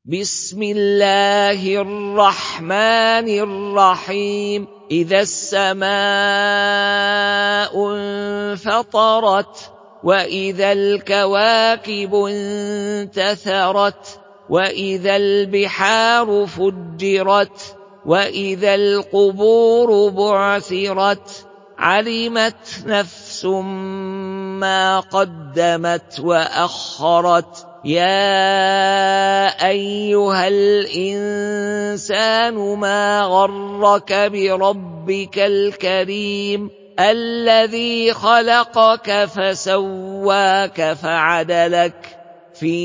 بسم الله الرحمن الرحيم إذا السماء انفطرت وإذا الكواكب انتثرت وإذا البحار فجرت وإذا القبور بعثرت علمت نفس ما قدمت وأخرت يا أيها الإنسان ما غرك بربك الكريم الذي خلقك فسواك فعدلك في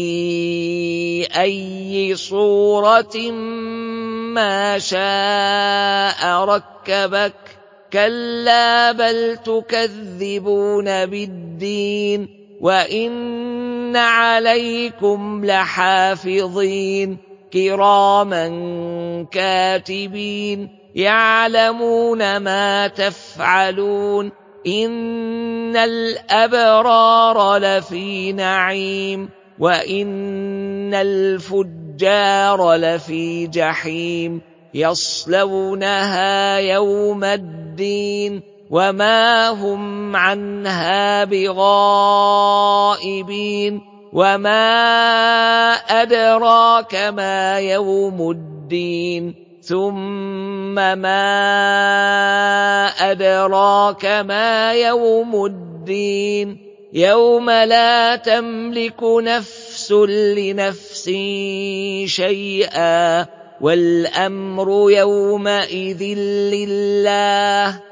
أي صورة ما شاء ركبك كلا بل تكذبون بالدين وإن عليكم لحافظين كراما كاتبين يعلمون ما تفعلون إن الأبرار لفي نعيم وإن الفجار لفي جحيم يصلونها يوم الدين وما هم عنها بغائبين وما أدراك ما يوم الدين ثم ما أدراك ما يوم الدين يوم لا تملك نفس لنفس شيئا والأمر يومئذ لله